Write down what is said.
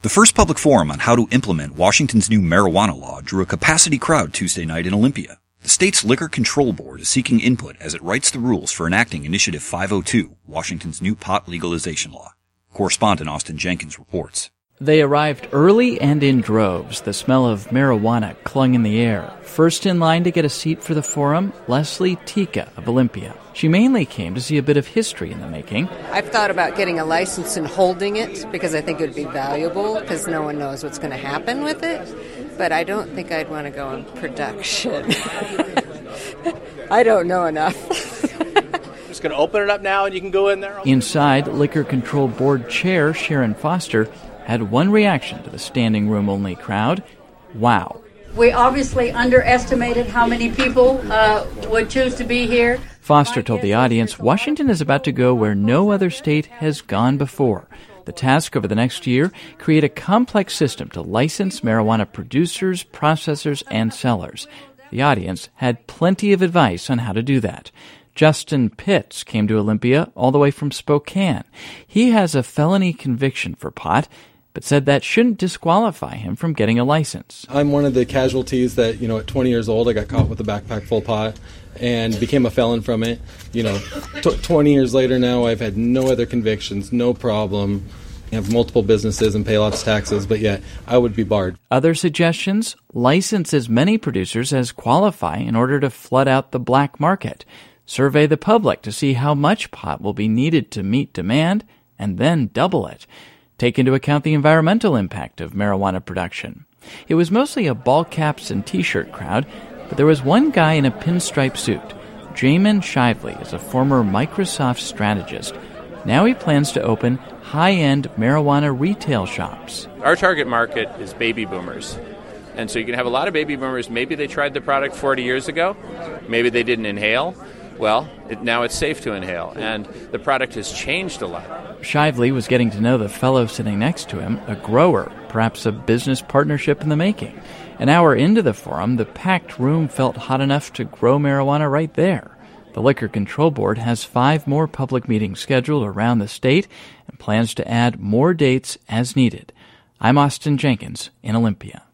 The first public forum on how to implement Washington's new marijuana law drew a capacity crowd Tuesday night in Olympia. The state's Liquor Control Board is seeking input as it writes the rules for enacting Initiative 502, Washington's new pot legalization law. Correspondent Austin Jenkins reports. They arrived early and in droves. The smell of marijuana clung in the air. First in line to get a seat for the forum, Leslie Tika of Olympia. She mainly came to see a bit of history in the making. I've thought about getting a license and holding it because I think it would be valuable because no one knows what's going to happen with it. But I don't think I'd want to go in production. I don't know enough. Just going to open it up now and you can go in there. Inside, Liquor Control Board Chair Sharon Foster had one reaction to the standing room only crowd. Wow. We obviously underestimated how many people would choose to be here. Foster told the audience Washington is about to go where no other state has gone before. The task over the next year, create a complex system to license marijuana producers, processors, and sellers. The audience had plenty of advice on how to do that. Justin Pitts came to Olympia all the way from Spokane. He has a felony conviction for pot, but said that shouldn't disqualify him from getting a license. I'm one of the casualties that, at 20 years old, I got caught with a backpack full of pot and became a felon from it. 20 years later now, I've had no other convictions, no problem. I have multiple businesses and pay lots of taxes, but yet I would be barred. Other suggestions? License as many producers as qualify in order to flood out the black market. Survey the public to see how much pot will be needed to meet demand, and then double it. Take into account the environmental impact of marijuana production. It was mostly a ball caps and T-shirt crowd, but there was one guy in a pinstripe suit. Jamin Shively is a former Microsoft strategist. Now he plans to open high-end marijuana retail shops. Our target market is baby boomers. And so you can have a lot of baby boomers. Maybe they tried the product 40 years ago. Maybe they didn't inhale. Well, now it's safe to inhale, and the product has changed a lot. Shively was getting to know the fellow sitting next to him, a grower, perhaps a business partnership in the making. An hour into the forum, the packed room felt hot enough to grow marijuana right there. The Liquor Control Board has 5 more public meetings scheduled around the state and plans to add more dates as needed. I'm Austin Jenkins in Olympia.